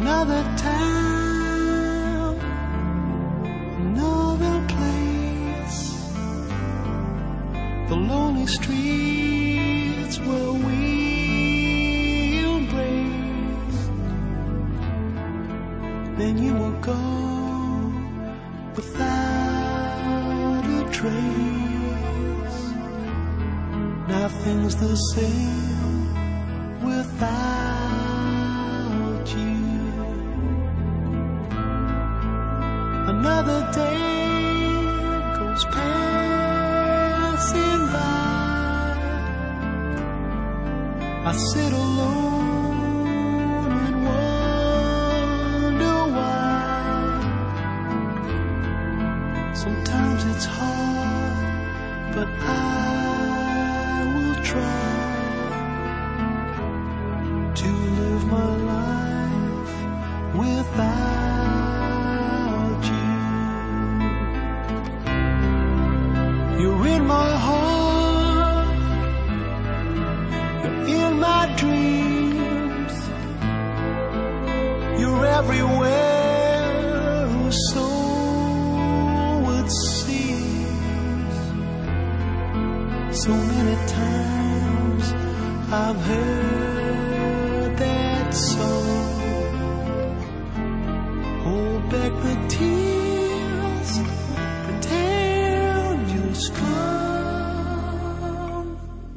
Another town, another place, the lonely streets where we embraced. Then you will go without a trace. Nothing's the same without you. Another day goes passing by. I sit alone and wonder why. Sometimes it's hard, but I will try to live my life without you. You're in my heart, you're in my dreams, you're everywhere, so it seems. So many times I've heard that song. Hold back the tears, pretend you're strong.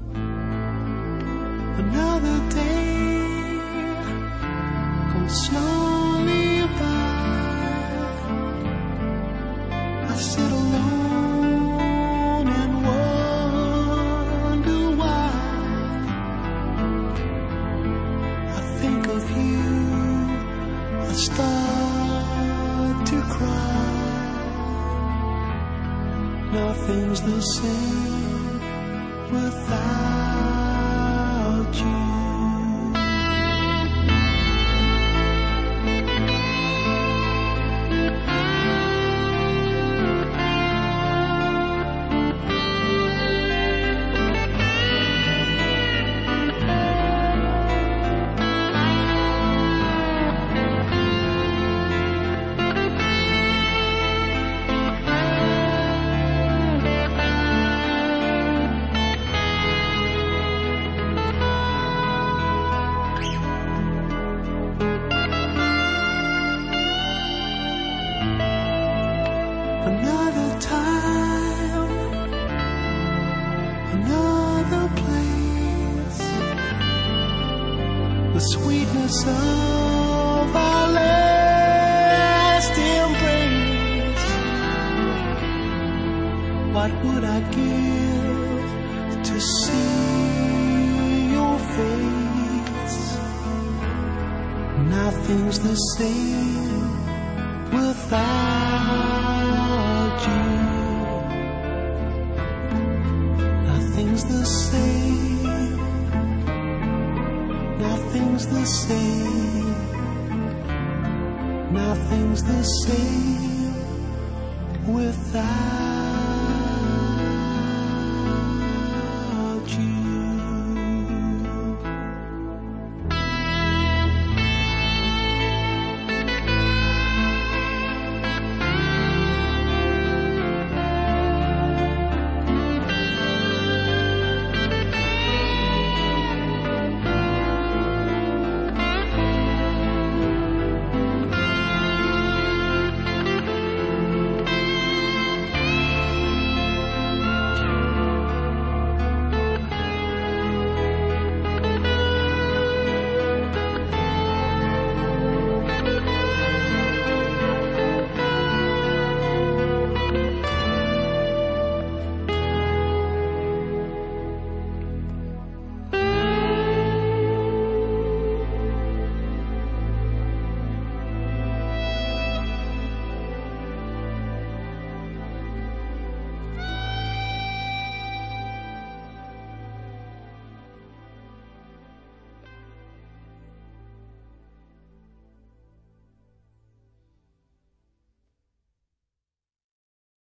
Another day comes slowly by. I sit alone and wonder why. I think of you, I start to cry. Nothing's the same without you. Another time, another place, the sweetness of our last embrace. What would I give to see your face? Nothing's the same without you. Nothing's the same. Nothing's the same. Nothing's the same without